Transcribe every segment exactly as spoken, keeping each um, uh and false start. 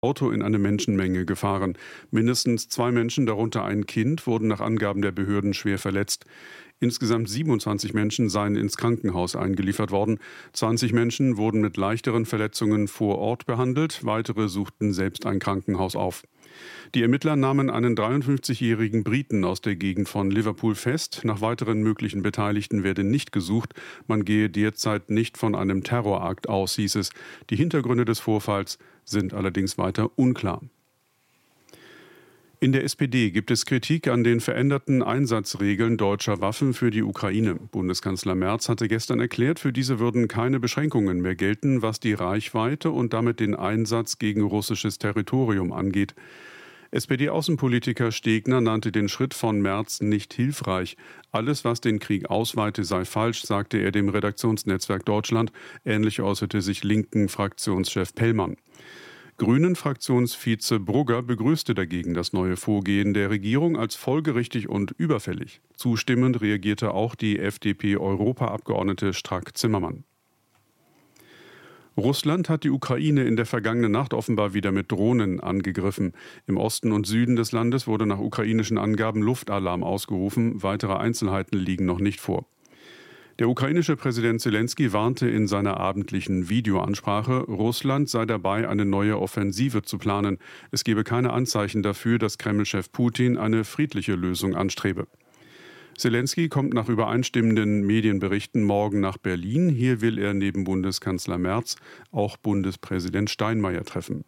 Auto in eine Menschenmenge gefahren. Mindestens zwei Menschen, darunter ein Kind, wurden nach Angaben der Behörden schwer verletzt. Insgesamt siebenundzwanzig Menschen seien ins Krankenhaus eingeliefert worden. zwanzig Menschen wurden mit leichteren Verletzungen vor Ort behandelt. Weitere suchten selbst ein Krankenhaus auf. Die Ermittler nahmen einen dreiundfünfzigjährigen Briten aus der Gegend von Liverpool fest. Nach weiteren möglichen Beteiligten werde nicht gesucht. Man gehe derzeit nicht von einem Terrorakt aus, hieß es. Die Hintergründe des Vorfalls sind allerdings weiter unklar. In der S P D gibt es Kritik an den veränderten Einsatzregeln deutscher Waffen für die Ukraine. Bundeskanzler Merz hatte gestern erklärt, für diese würden keine Beschränkungen mehr gelten, was die Reichweite und damit den Einsatz gegen russisches Territorium angeht. S P D-Außenpolitiker Stegner nannte den Schritt von Merz nicht hilfreich. Alles, was den Krieg ausweite, sei falsch, sagte er dem Redaktionsnetzwerk Deutschland. Ähnlich äußerte sich linken Fraktionschef Pellmann. Grünen-Fraktionsvize Brugger begrüßte dagegen das neue Vorgehen der Regierung als folgerichtig und überfällig. Zustimmend reagierte auch die F D P-Europaabgeordnete Strack-Zimmermann. Russland hat die Ukraine in der vergangenen Nacht offenbar wieder mit Drohnen angegriffen. Im Osten und Süden des Landes wurde nach ukrainischen Angaben Luftalarm ausgerufen. Weitere Einzelheiten liegen noch nicht vor. Der ukrainische Präsident Zelensky warnte in seiner abendlichen Videoansprache, Russland sei dabei, eine neue Offensive zu planen. Es gebe keine Anzeichen dafür, dass Kreml-Chef Putin eine friedliche Lösung anstrebe. Zelensky kommt nach übereinstimmenden Medienberichten morgen nach Berlin. Hier will er neben Bundeskanzler Merz auch Bundespräsident Steinmeier treffen.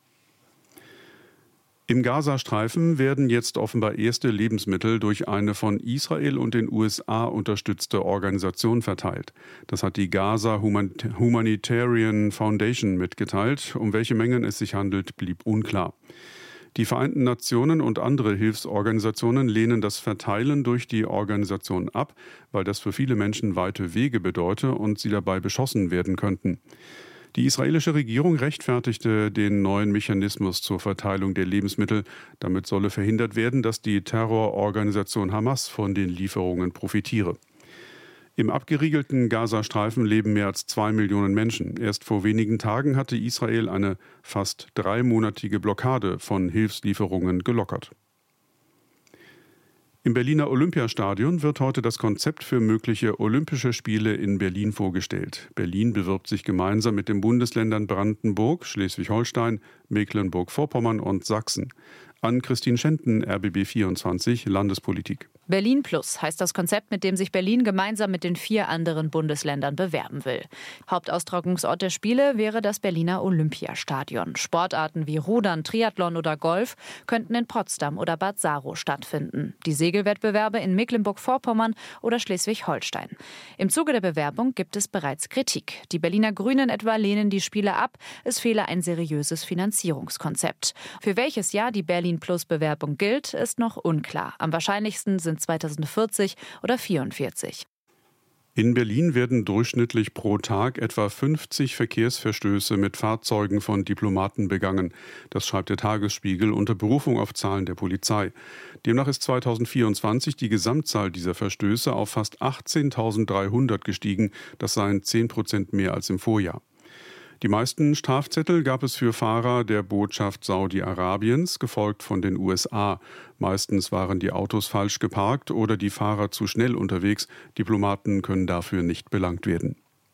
Im Gazastreifen werden jetzt offenbar erste Lebensmittel durch eine von Israel und den U S A unterstützte Organisation verteilt. Das hat die Gaza Humanitarian Foundation mitgeteilt. Um welche Mengen es sich handelt, blieb unklar. Die Vereinten Nationen und andere Hilfsorganisationen lehnen das Verteilen durch die Organisation ab, weil das für viele Menschen weite Wege bedeute und sie dabei beschossen werden könnten. Die israelische Regierung rechtfertigte den neuen Mechanismus zur Verteilung der Lebensmittel. Damit solle verhindert werden, dass die Terrororganisation Hamas von den Lieferungen profitiere. Im abgeriegelten Gazastreifen leben mehr als zwei Millionen Menschen. Erst vor wenigen Tagen hatte Israel eine fast dreimonatige Blockade von Hilfslieferungen gelockert. Im Berliner Olympiastadion wird heute das Konzept für mögliche Olympische Spiele in Berlin vorgestellt. Berlin bewirbt sich gemeinsam mit den Bundesländern Brandenburg, Schleswig-Holstein, Mecklenburg-Vorpommern und Sachsen. An Christine Schenten, R B B vierundzwanzig, Landespolitik. Berlin Plus heißt das Konzept, mit dem sich Berlin gemeinsam mit den vier anderen Bundesländern bewerben will. Hauptaustragungsort der Spiele wäre das Berliner Olympiastadion. Sportarten wie Rudern, Triathlon oder Golf könnten in Potsdam oder Bad Saro stattfinden. Die Segelwettbewerbe in Mecklenburg-Vorpommern oder Schleswig-Holstein. Im Zuge der Bewerbung gibt es bereits Kritik. Die Berliner Grünen etwa lehnen die Spiele ab. Es fehle ein seriöses Finanzierungskonzept. Für welches Jahr die Berlin Plus Bewerbung gilt, ist noch unklar. Am wahrscheinlichsten sind zweitausendvierzig oder vierundvierzig. In Berlin werden durchschnittlich pro Tag etwa fünfzig Verkehrsverstöße mit Fahrzeugen von Diplomaten begangen. Das schreibt der Tagesspiegel unter Berufung auf Zahlen der Polizei. Demnach ist zweitausendvierundzwanzig die Gesamtzahl dieser Verstöße auf fast achtzehntausenddreihundert gestiegen. Das seien zehn Prozent mehr als im Vorjahr. Die meisten Strafzettel gab es für Fahrer der Botschaft Saudi-Arabiens, gefolgt von den U S A. Meistens waren die Autos falsch geparkt oder die Fahrer zu schnell unterwegs. Diplomaten können dafür nicht belangt werden.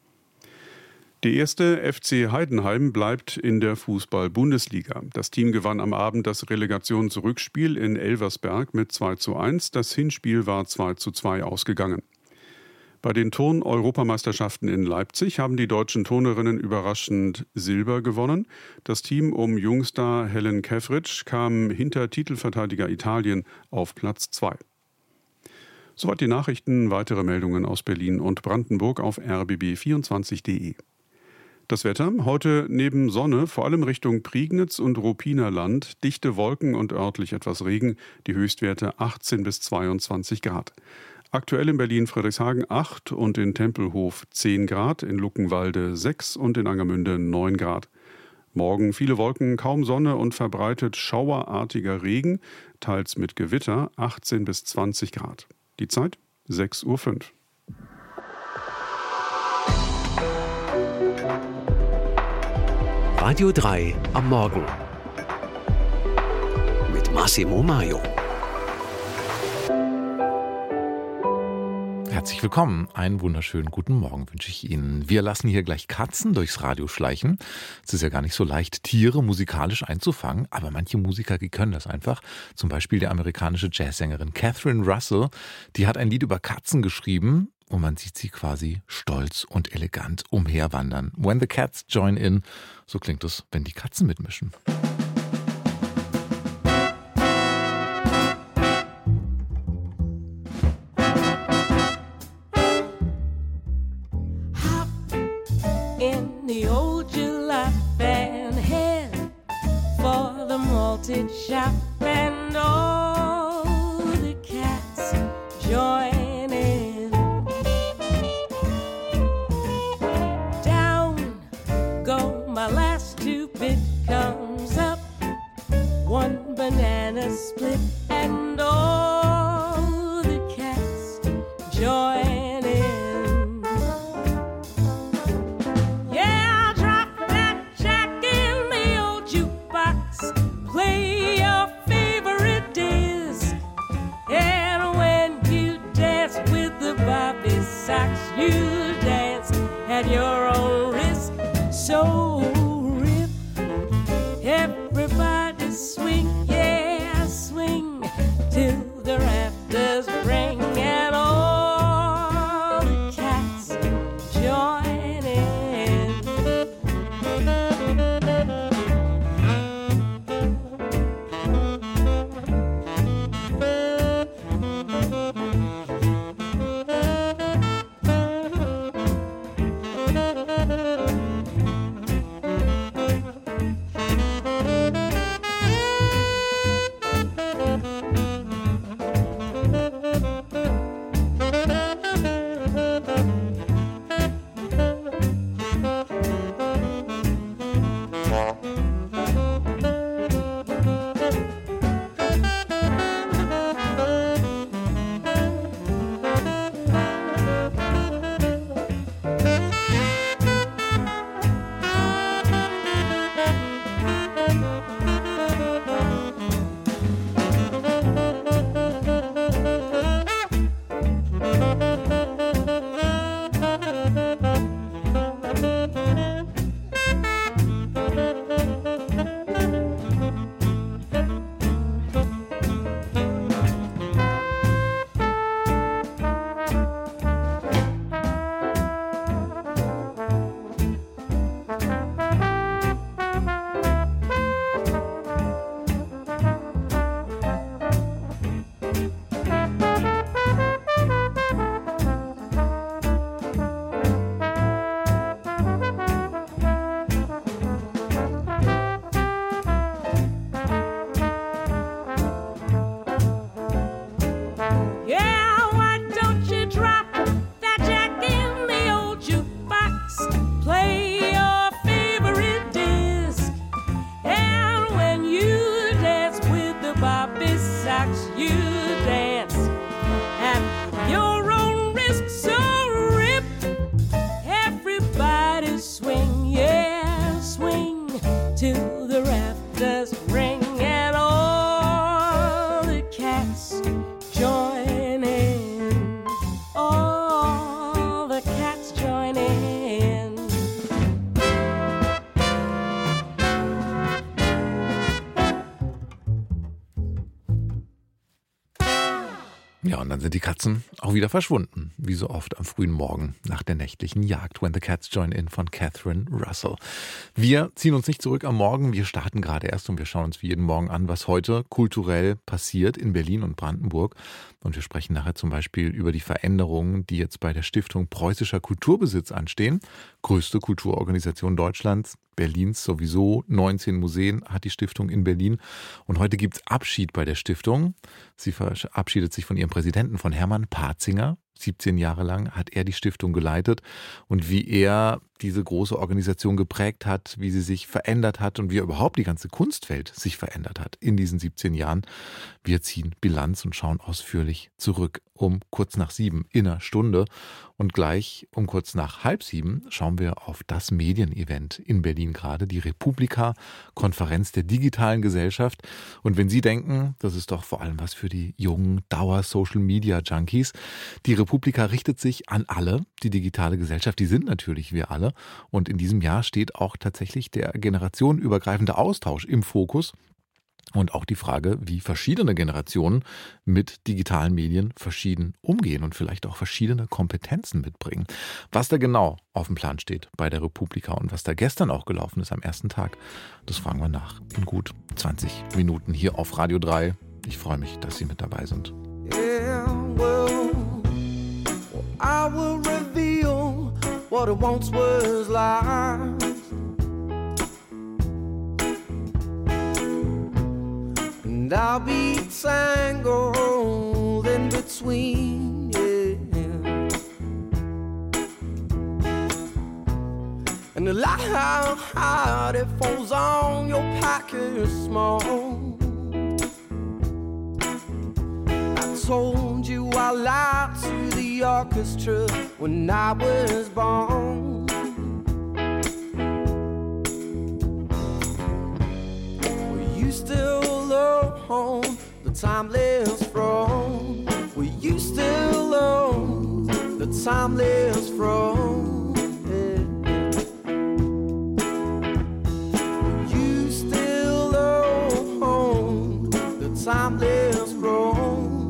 Der erste F C Heidenheim bleibt in der Fußball-Bundesliga. Das Team gewann am Abend das Relegationsrückspiel in Elversberg mit zwei zu eins. Das Hinspiel war zwei zu zwei ausgegangen. Bei den Turn-Europameisterschaften in Leipzig haben die deutschen Turnerinnen überraschend Silber gewonnen. Das Team um Jungstar Helen Kefric kam hinter Titelverteidiger Italien auf Platz zwei. Soweit die Nachrichten. Weitere Meldungen aus Berlin und Brandenburg auf r b b vierundzwanzig punkt d e. Das Wetter, heute neben Sonne, vor allem Richtung Prignitz und Rupinerland, dichte Wolken und örtlich etwas Regen, die Höchstwerte achtzehn bis zweiundzwanzig Grad. Aktuell in Berlin-Friedrichshagen acht und in Tempelhof zehn Grad, in Luckenwalde sechs und in Angermünde neun Grad. Morgen viele Wolken, kaum Sonne und verbreitet schauerartiger Regen, teils mit Gewitter, achtzehn bis zwanzig Grad. Die Zeit sechs Uhr fünf. Radio drei am Morgen. Massimo Maio. Herzlich willkommen. Einen wunderschönen guten Morgen wünsche ich Ihnen. Wir lassen hier gleich Katzen durchs Radio schleichen. Es ist ja gar nicht so leicht, Tiere musikalisch einzufangen, aber manche Musiker, die können das einfach. Zum Beispiel die amerikanische Jazzsängerin Catherine Russell, die hat ein Lied über Katzen geschrieben und man sieht sie quasi stolz und elegant umherwandern. When the cats join in, so klingt es, wenn die Katzen mitmischen. Shop and all the cats join in. Down go my last two bit comes up, one banana split and all the cats join in. Yeah, I'll drop that jack in the old jukebox, play you dance at your own risk. So rip, everybody swing, yeah, swing till the rafters ring and all the cats join in. Ja, und dann sind die Katzen auch wieder verschwunden, wie so oft am frühen Morgen nach der nächtlichen Jagd. When the Cats Join In von Catherine Russell. Wir ziehen uns nicht zurück am Morgen, wir starten gerade erst und wir schauen uns wie jeden Morgen an, was heute kulturell passiert in Berlin und Brandenburg. Und wir sprechen nachher zum Beispiel über die Veränderungen, die jetzt bei der Stiftung Preußischer Kulturbesitz anstehen. Größte Kulturorganisation Deutschlands, Berlins sowieso. neunzehn Museen hat die Stiftung in Berlin. Und heute gibt es Abschied bei der Stiftung. Sie verabschiedet sich von ihrem Präsidenten, von Hermann Patzinger. siebzehn Jahre lang hat er die Stiftung geleitet und wie er diese große Organisation geprägt hat, wie sie sich verändert hat und wie überhaupt die ganze Kunstwelt sich verändert hat in diesen siebzehn Jahren. Wir ziehen Bilanz und schauen ausführlich zurück um kurz nach sieben in einer Stunde. Und gleich um kurz nach halb sieben schauen wir auf das Medienevent in Berlin gerade, die Republika, Konferenz der digitalen Gesellschaft. Und wenn Sie denken, das ist doch vor allem was für die jungen Dauer-Social-Media-Junkies, die Republika richtet sich an alle. Die digitale Gesellschaft, die sind natürlich wir alle. Und in diesem Jahr steht auch tatsächlich der generationenübergreifende Austausch im Fokus. Und auch die Frage, wie verschiedene Generationen mit digitalen Medien verschieden umgehen und vielleicht auch verschiedene Kompetenzen mitbringen. Was da genau auf dem Plan steht bei der Republika und was da gestern auch gelaufen ist am ersten Tag, das fragen wir nach in gut zwanzig Minuten hier auf Radio drei. Ich freue mich, dass Sie mit dabei sind. Yeah, well, I will reveal what it once was like. And I'll be tangled in between, yeah. And the light how hard it falls on your pocket small. I told you I lied to the orchestra when I was born. Were you still alone? The timeless throne. Were you still alone? The timeless throne. Yeah. Were you still alone? The timeless throne.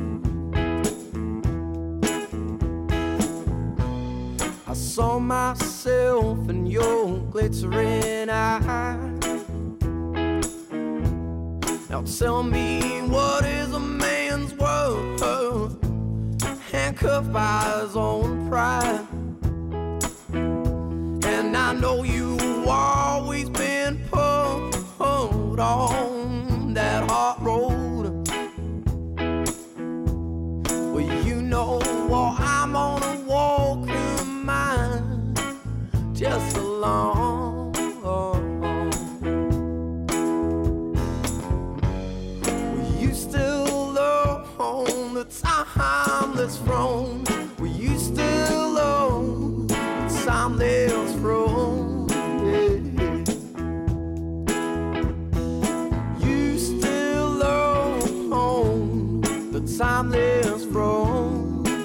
I saw myself in your glittering eyes. Now tell me, what is a man's worth, handcuffed by his own pride? And I know you've always been pulled on that hard road. Well, you know well, I'm on a walk of mine just along. Timeless throne. Were you still on the timeless throne? Yeah. You still on the timeless throne.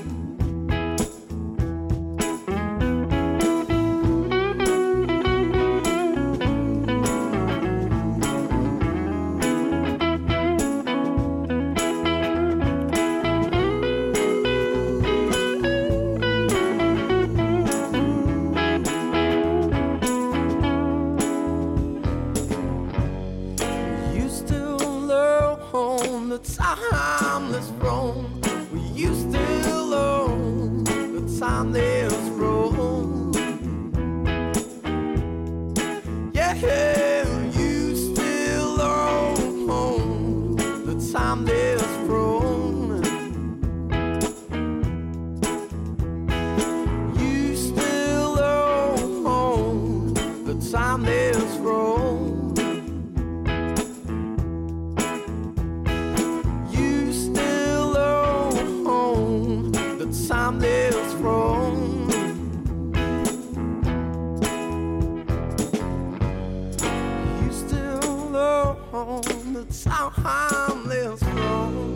Timeless throne. Were you still on the timeless throne? Yeah, you still on the timeless throne. You still on the timeless throne. Timeless throne. You still on the timeless throne.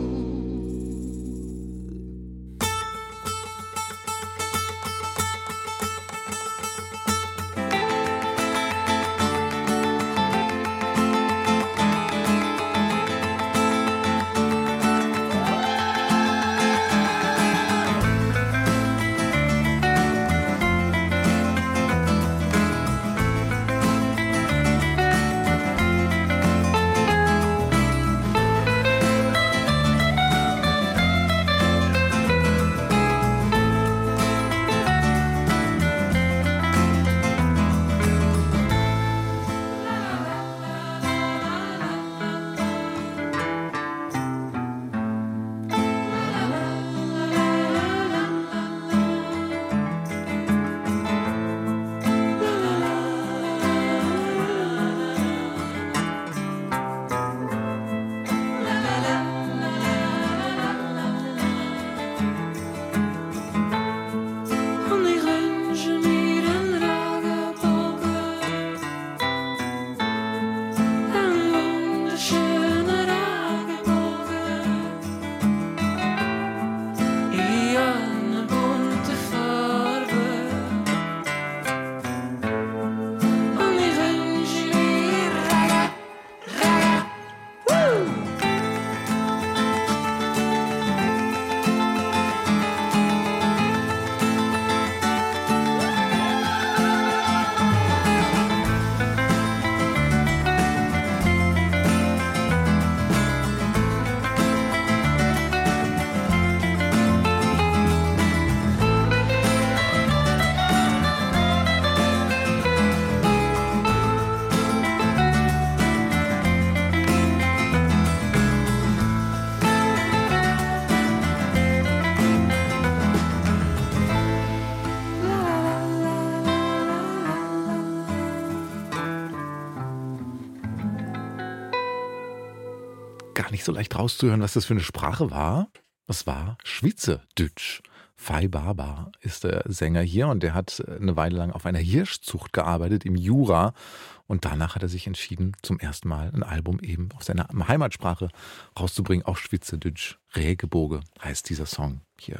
gar nicht so leicht rauszuhören, was das für eine Sprache war. Das war Schweizerdeutsch. Fei Baba ist der Sänger hier und der hat eine Weile lang auf einer Hirschzucht gearbeitet im Jura und danach hat er sich entschieden, zum ersten Mal ein Album eben auf seiner Heimatsprache rauszubringen, auch Schweizerdeutsch. Rehgeboge heißt dieser Song hier.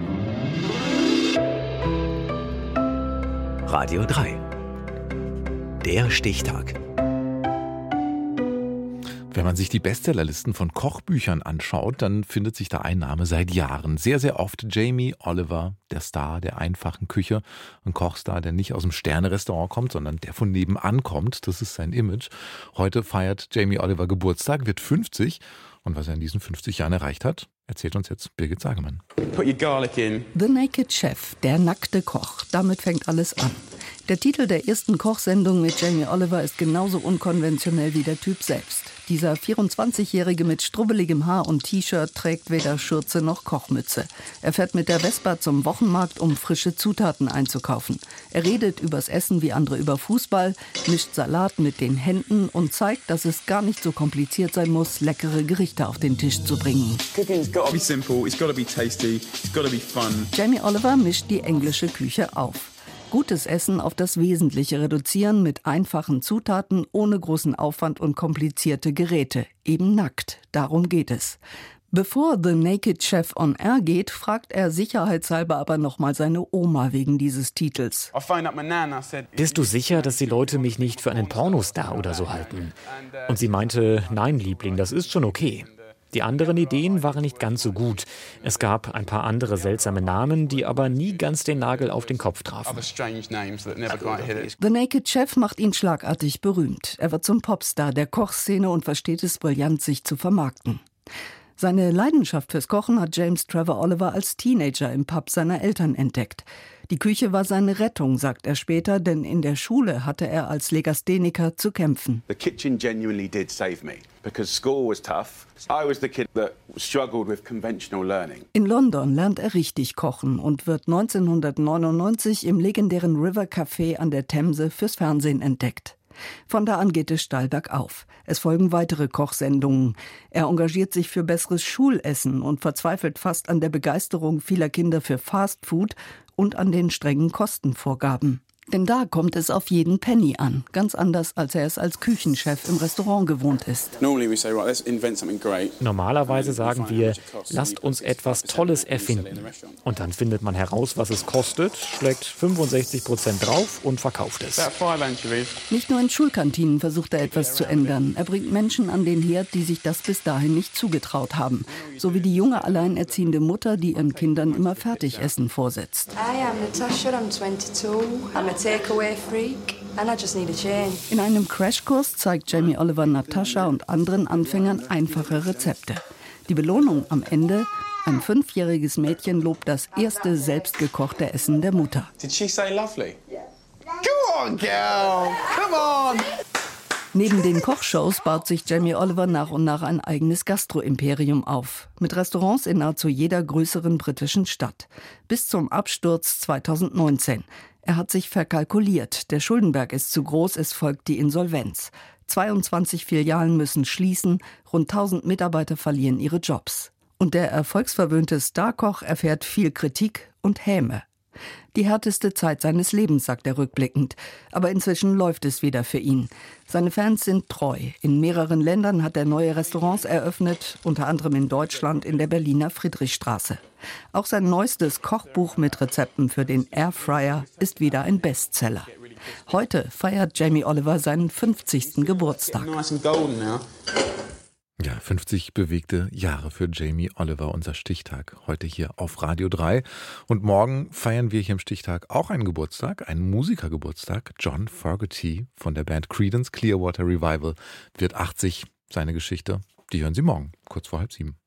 Radio drei. Der Stichtag. Wenn man sich die Bestsellerlisten von Kochbüchern anschaut, dann findet sich da ein Name seit Jahren. Sehr, sehr oft Jamie Oliver, der Star der einfachen Küche. Ein Kochstar, der nicht aus dem Sterne-Restaurant kommt, sondern der von nebenan kommt. Das ist sein Image. Heute feiert Jamie Oliver Geburtstag, wird fünfzig. Und was er in diesen fünfzig Jahren erreicht hat, erzählt uns jetzt Birgit Sagemann. Put your garlic in. The Naked Chef, der nackte Koch. Damit fängt alles an. Der Titel der ersten Kochsendung mit Jamie Oliver ist genauso unkonventionell wie der Typ selbst. Dieser vierundzwanzigjährige mit strubbeligem Haar und T-Shirt trägt weder Schürze noch Kochmütze. Er fährt mit der Vespa zum Wochenmarkt, um frische Zutaten einzukaufen. Er redet übers Essen wie andere über Fußball, mischt Salat mit den Händen und zeigt, dass es gar nicht so kompliziert sein muss, leckere Gerichte auf den Tisch zu bringen. Cooking's got to be simple, it's got to be tasty, it's got to be fun. Jamie Oliver mischt die englische Küche auf. Gutes Essen auf das Wesentliche reduzieren mit einfachen Zutaten, ohne großen Aufwand und komplizierte Geräte. Eben nackt, darum geht es. Bevor The Naked Chef on Air geht, fragt er sicherheitshalber aber nochmal seine Oma wegen dieses Titels. Bist du sicher, dass die Leute mich nicht für einen Pornostar oder so halten? Und sie meinte, nein, Liebling, das ist schon okay. Die anderen Ideen waren nicht ganz so gut. Es gab ein paar andere seltsame Namen, die aber nie ganz den Nagel auf den Kopf trafen. The Naked Chef macht ihn schlagartig berühmt. Er wird zum Popstar der Kochszene und versteht es brillant, sich zu vermarkten. Seine Leidenschaft fürs Kochen hat James Trevor Oliver als Teenager im Pub seiner Eltern entdeckt. Die Küche war seine Rettung, sagt er später, denn in der Schule hatte er als Legastheniker zu kämpfen. The kitchen genuinely did save me, because school was tough. I was the kid that struggled with conventional learning. In London lernt er richtig kochen und wird neunzehnhundertneunundneunzig im legendären River Café an der Themse fürs Fernsehen entdeckt. Von da an geht es steil bergauf. Es folgen weitere Kochsendungen. Er engagiert sich für besseres Schulessen und verzweifelt fast an der Begeisterung vieler Kinder für Fastfood und an den strengen Kostenvorgaben. Denn da kommt es auf jeden Penny an, ganz anders, als er es als Küchenchef im Restaurant gewohnt ist. Normalerweise sagen wir, lasst uns etwas Tolles erfinden. Und dann findet man heraus, was es kostet, schlägt fünfundsechzig Prozent drauf und verkauft es. Nicht nur in Schulkantinen versucht er etwas zu ändern. Er bringt Menschen an den Herd, die sich das bis dahin nicht zugetraut haben. So wie die junge alleinerziehende Mutter, die ihren Kindern immer Fertigessen vorsetzt. Hi, I'm Natasha, I'm twenty-two. I'm a takeaway freak and I just need a change. In einem Crashkurs zeigt Jamie Oliver Natascha und anderen Anfängern einfache Rezepte. Die Belohnung am Ende: ein fünfjähriges Mädchen lobt das erste selbstgekochte Essen der Mutter. Did she say lovely? Yeah. Go on, girl! Come on! Neben den Kochshows baut sich Jamie Oliver nach und nach ein eigenes Gastro-Imperium auf. Mit Restaurants in nahezu jeder größeren britischen Stadt. Bis zum Absturz zweitausendneunzehn. Er hat sich verkalkuliert. Der Schuldenberg ist zu groß, es folgt die Insolvenz. zweiundzwanzig Filialen müssen schließen, rund tausend Mitarbeiter verlieren ihre Jobs. Und der erfolgsverwöhnte Starkoch erfährt viel Kritik und Häme. Die härteste Zeit seines Lebens, sagt er rückblickend. Aber inzwischen läuft es wieder für ihn. Seine Fans sind treu. In mehreren Ländern hat er neue Restaurants eröffnet, unter anderem in Deutschland in der Berliner Friedrichstraße. Auch sein neuestes Kochbuch mit Rezepten für den Airfryer ist wieder ein Bestseller. Heute feiert Jamie Oliver seinen fünfzigsten Geburtstag. Ja, fünfzig bewegte Jahre für Jamie Oliver, unser Stichtag, heute hier auf Radio drei. Und morgen feiern wir hier im Stichtag auch einen Geburtstag, einen Musikergeburtstag. John Fogerty von der Band Creedence Clearwater Revival wird achtzig. Seine Geschichte, die hören Sie morgen, kurz vor halb sieben.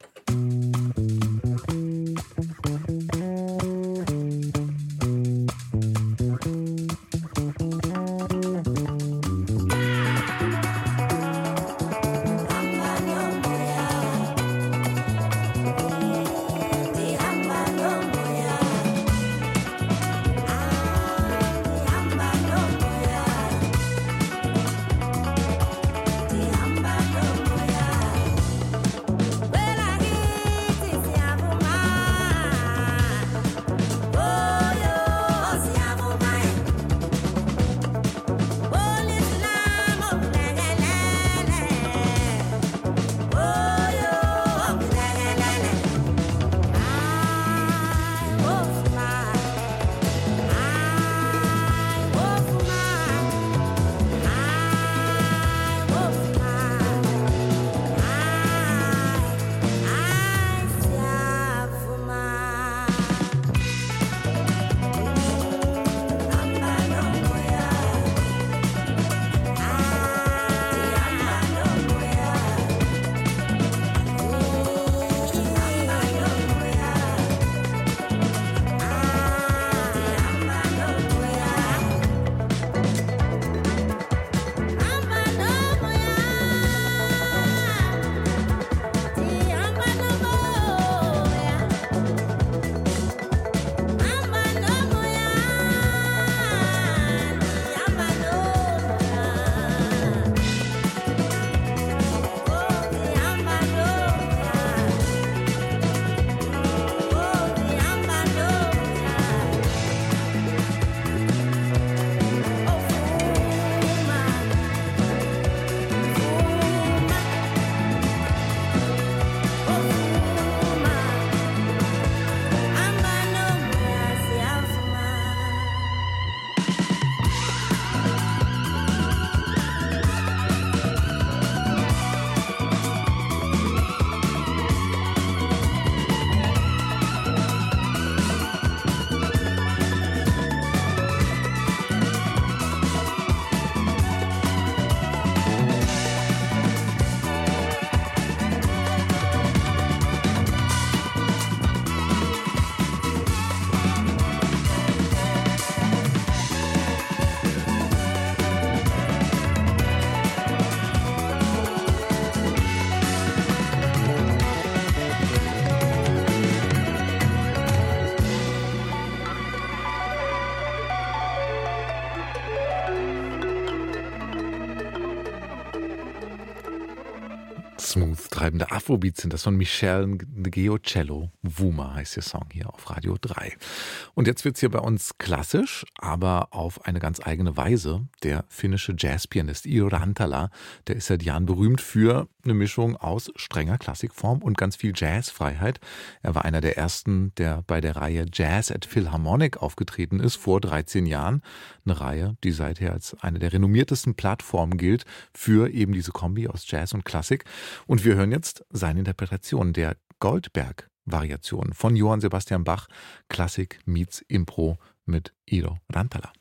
Smooth treibende Afrobeats sind das von Michelle Ngiocello. Wuma heißt der Song hier auf Radio drei. Und jetzt wird's hier bei uns klassisch, aber auf eine ganz eigene Weise. Der finnische Jazzpianist Iiro Rantala, der ist seit Jahren berühmt für eine Mischung aus strenger Klassikform und ganz viel Jazzfreiheit. Er war einer der ersten, der bei der Reihe Jazz at Philharmonic aufgetreten ist, vor dreizehn Jahren. Eine Reihe, die seither als eine der renommiertesten Plattformen gilt für eben diese Kombi aus Jazz und Klassik. Und wir hören jetzt seine Interpretation der Goldberg-Variation von Johann Sebastian Bach, Klassik meets Impro mit Iiro Rantala.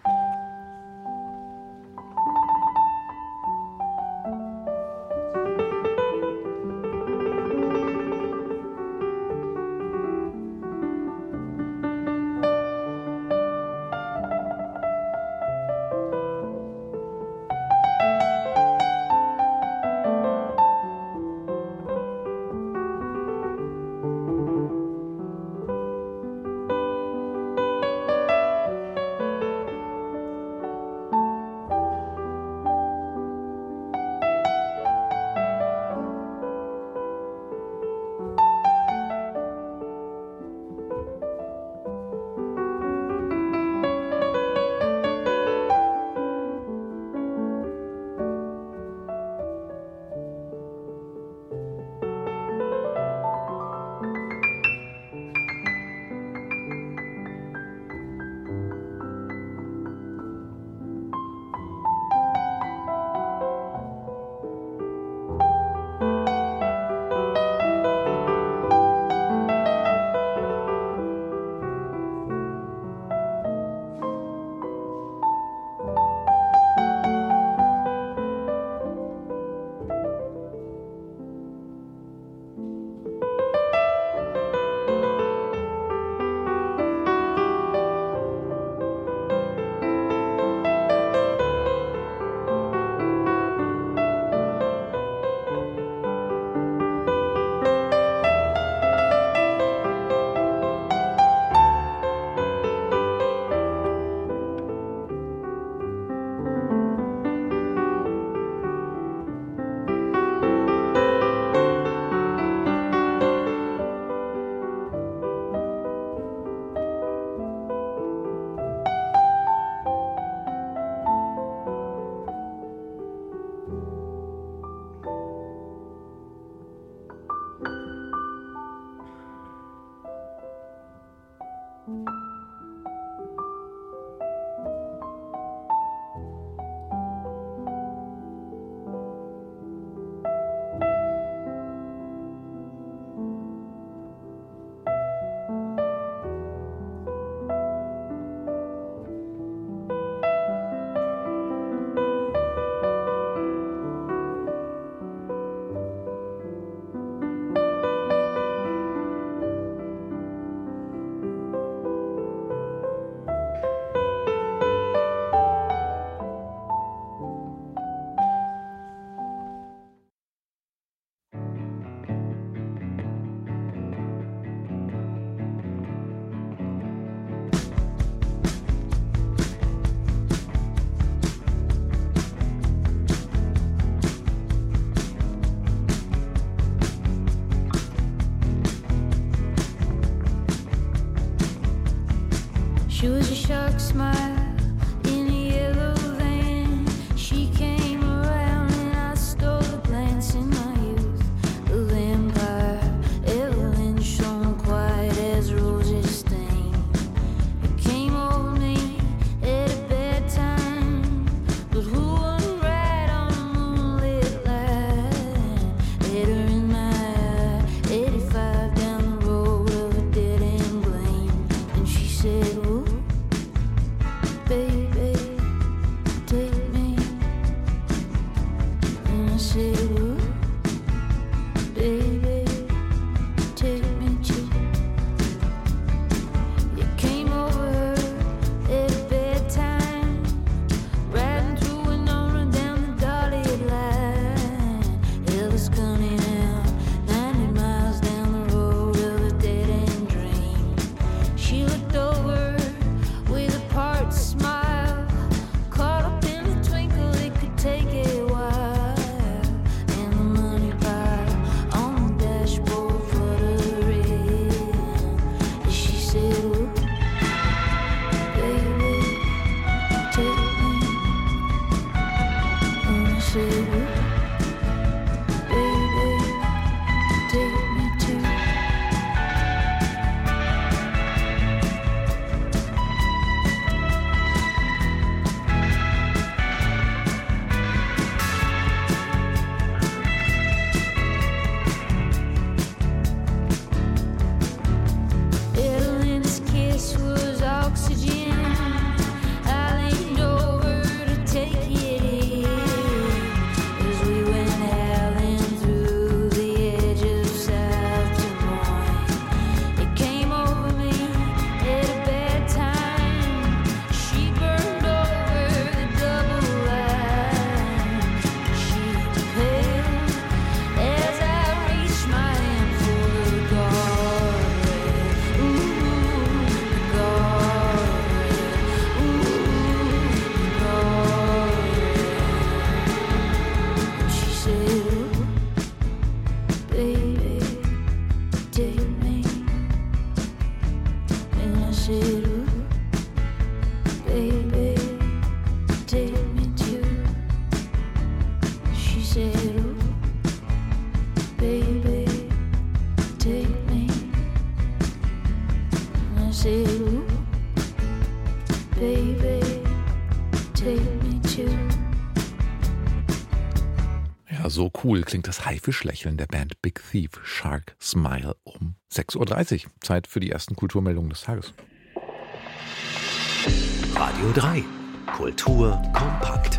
She was a shark smile in a yellow van. She came around and I stole a glance in my youth. The vampire Evelyn shone quiet as roses stain. It came over me at a bad time, but who wouldn't ride on a moonlit line? Had her in my eye, eighty-five down the road of a dead end lane, and she said, "Whoop." so cool klingt das Haifischlächeln der Band Big Thief, Shark Smile um sechs Uhr dreißig. Zeit für die ersten Kulturmeldungen des Tages. Radio drei. Kultur kompakt.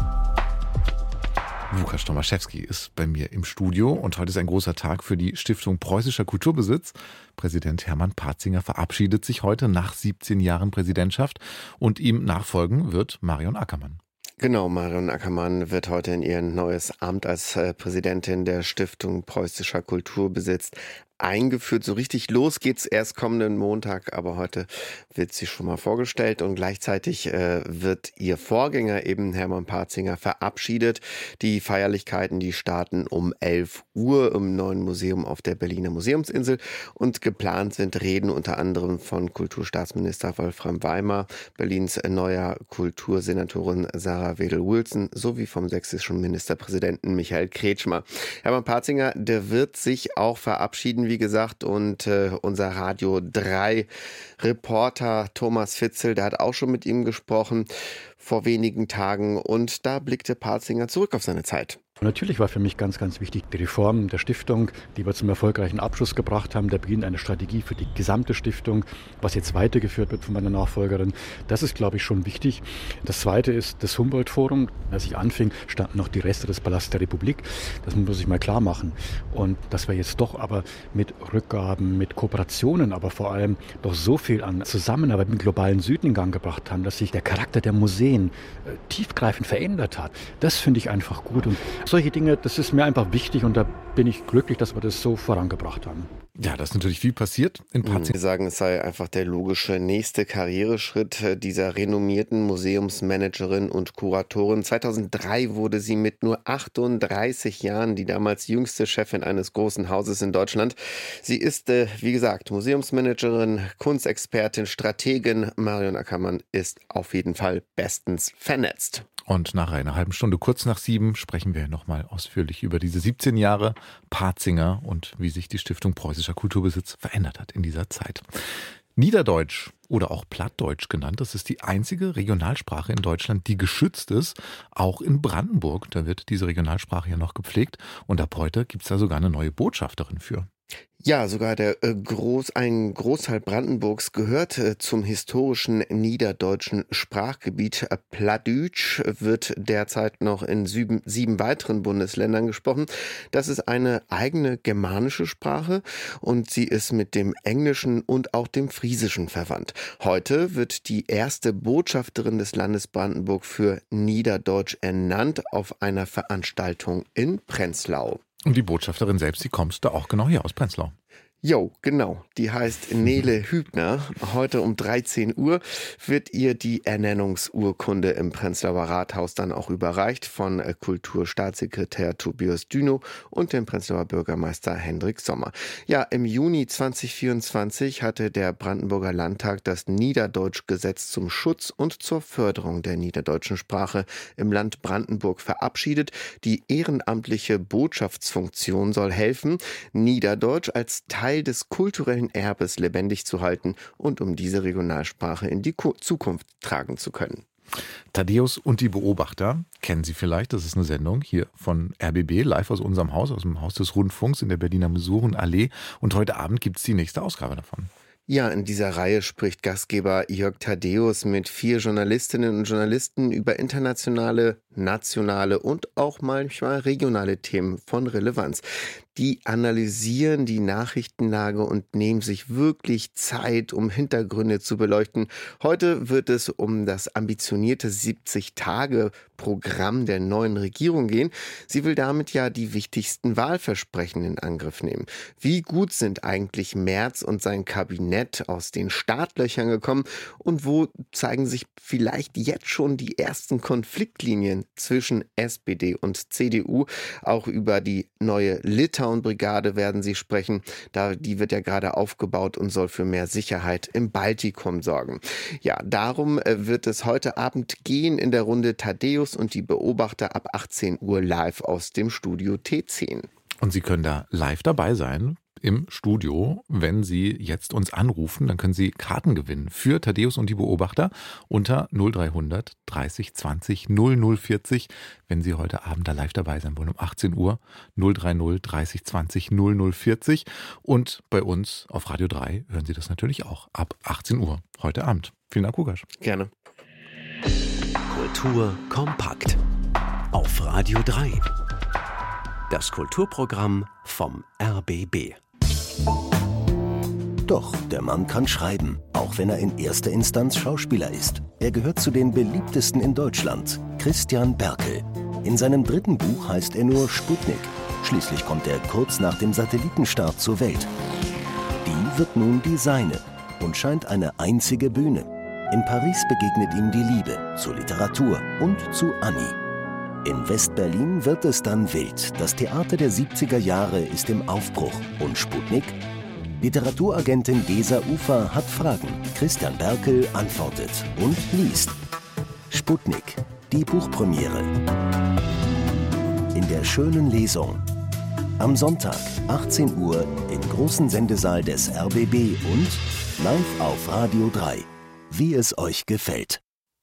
Łukasz Tomaszewski ist bei mir im Studio und heute ist ein großer Tag für die Stiftung Preußischer Kulturbesitz. Präsident Hermann Patzinger verabschiedet sich heute nach siebzehn Jahren Präsidentschaft und ihm nachfolgen wird Marion Ackermann. Genau, Marion Ackermann wird heute in ihr neues Amt als äh, Präsidentin der Stiftung Preußischer Kulturbesitz eingeführt. So richtig los geht's erst kommenden Montag, aber heute wird sie schon mal vorgestellt und gleichzeitig äh, wird ihr Vorgänger eben Hermann Patzinger verabschiedet. Die Feierlichkeiten, die starten um elf Uhr im neuen Museum auf der Berliner Museumsinsel und geplant sind Reden unter anderem von Kulturstaatsminister Wolfram Weimer, Berlins neuer Kultursenatorin Sarah Wedel-Wilson sowie vom sächsischen Ministerpräsidenten Michael Kretschmer. Hermann Patzinger, der wird sich auch verabschieden, wie gesagt, und äh, unser Radio drei Reporter Thomas Fitzel, der hat auch schon mit ihm gesprochen vor wenigen Tagen und da blickte Patzinger zurück auf seine Zeit. Natürlich war für mich ganz, ganz wichtig die Reform der Stiftung, die wir zum erfolgreichen Abschluss gebracht haben. Der Beginn einer Strategie für die gesamte Stiftung, was jetzt weitergeführt wird von meiner Nachfolgerin. Das ist, glaube ich, schon wichtig. Das Zweite ist das Humboldt-Forum. Als ich anfing, standen noch die Reste des Palasts der Republik. Das muss ich mal klar machen. Und dass wir jetzt doch aber mit Rückgaben, mit Kooperationen, aber vor allem doch so viel an Zusammenarbeit mit dem globalen Süden in Gang gebracht haben, dass sich der Charakter der Museen äh, tiefgreifend verändert hat. Das finde ich einfach gut. Und solche Dinge, das ist mir einfach wichtig und da bin ich glücklich, dass wir das so vorangebracht haben. Ja, da ist natürlich viel passiert in Patzinger. Wir sagen, es sei einfach der logische nächste Karriereschritt dieser renommierten Museumsmanagerin und Kuratorin. zweitausenddrei wurde sie mit nur achtunddreißig Jahren die damals jüngste Chefin eines großen Hauses in Deutschland. Sie ist, äh, wie gesagt, Museumsmanagerin, Kunstexpertin, Strategin. Marion Ackermann ist auf jeden Fall bestens vernetzt. Und nach einer halben Stunde, kurz nach sieben, sprechen wir nochmal ausführlich über diese siebzehn Jahre Patzinger und wie sich die Stiftung Preußischer Kulturbesitz verändert hat in dieser Zeit. Niederdeutsch oder auch Plattdeutsch genannt, das ist die einzige Regionalsprache in Deutschland, die geschützt ist, auch in Brandenburg. Da wird diese Regionalsprache ja noch gepflegt und ab heute gibt es da sogar eine neue Botschafterin für. Ja, sogar der äh, Groß, ein Großteil Brandenburgs gehört äh, zum historischen niederdeutschen Sprachgebiet. Äh, Plattdeutsch wird derzeit noch in sieben, sieben weiteren Bundesländern gesprochen. Das ist eine eigene germanische Sprache und sie ist mit dem Englischen und auch dem Friesischen verwandt. Heute wird die erste Botschafterin des Landes Brandenburg für Niederdeutsch ernannt auf einer Veranstaltung in Prenzlau. Und die Botschafterin selbst, die kommt da auch genau hier aus Prenzlau. Jo, genau. Die heißt Nele Hübner. Heute um dreizehn Uhr wird ihr die Ernennungsurkunde im Prenzlauer Rathaus dann auch überreicht von Kulturstaatssekretär Tobias Dünow und dem Prenzlauer Bürgermeister Hendrik Sommer. Ja, im Juni zweitausendvierundzwanzig hatte der Brandenburger Landtag das Niederdeutschgesetz zum Schutz und zur Förderung der niederdeutschen Sprache im Land Brandenburg verabschiedet. Die ehrenamtliche Botschaftsfunktion soll helfen, Niederdeutsch als Teil des kulturellen Erbes lebendig zu halten und um diese Regionalsprache in die Zukunft tragen zu können. Thaddäus und die Beobachter kennen Sie vielleicht. Das ist eine Sendung hier von R B B, live aus unserem Haus, aus dem Haus des Rundfunks in der Berliner Masurenallee. Und heute Abend gibt es die nächste Ausgabe davon. Ja, in dieser Reihe spricht Gastgeber Jörg Thaddäus mit vier Journalistinnen und Journalisten über internationale, nationale und auch manchmal regionale Themen von Relevanz. Die analysieren die Nachrichtenlage und nehmen sich wirklich Zeit, um Hintergründe zu beleuchten. Heute wird es um das ambitionierte siebzig-Tage-Programm der neuen Regierung gehen. Sie will damit ja die wichtigsten Wahlversprechen in Angriff nehmen. Wie gut sind eigentlich Merz und sein Kabinett aus den Startlöchern gekommen und wo zeigen sich vielleicht jetzt schon die ersten Konfliktlinien zwischen S P D und C D U? Auch über die neue Litauen-Brigade werden sie sprechen. Da, die wird ja gerade aufgebaut und soll für mehr Sicherheit im Baltikum sorgen. Ja, darum wird es heute Abend gehen in der Runde Thaddäus und die Beobachter ab achtzehn Uhr live aus dem Studio T zehn. Und Sie können da live dabei sein im Studio. Wenn Sie jetzt uns anrufen, dann können Sie Karten gewinnen für Thaddäus und die Beobachter unter null dreihundert dreißig zwanzig null null vierzig. Wenn Sie heute Abend da live dabei sein wollen um achtzehn Uhr, null dreißig dreißig zwanzig null null vierzig. Und bei uns auf Radio drei hören Sie das natürlich auch ab achtzehn Uhr heute Abend. Vielen Dank, Hugasch. Gerne. Kultur kompakt auf Radio drei. Das Kulturprogramm vom R B B. Doch, der Mann kann schreiben, auch wenn er in erster Instanz Schauspieler ist. Er gehört zu den beliebtesten in Deutschland, Christian Berkel. In seinem dritten Buch heißt er nur Sputnik. Schließlich kommt er kurz nach dem Satellitenstart zur Welt. Die wird nun die seine und scheint eine einzige Bühne. In Paris begegnet ihm die Liebe zur Literatur und zu Annie. In West-Berlin wird es dann wild. Das Theater der siebziger Jahre ist im Aufbruch. Und Sputnik? Literaturagentin Gesa Ufer hat Fragen. Christian Berkel antwortet und liest. Sputnik, die Buchpremiere. In der schönen Lesung. Am Sonntag, achtzehn Uhr, im großen Sendesaal des R B B und live auf Radio drei. Wie es euch gefällt.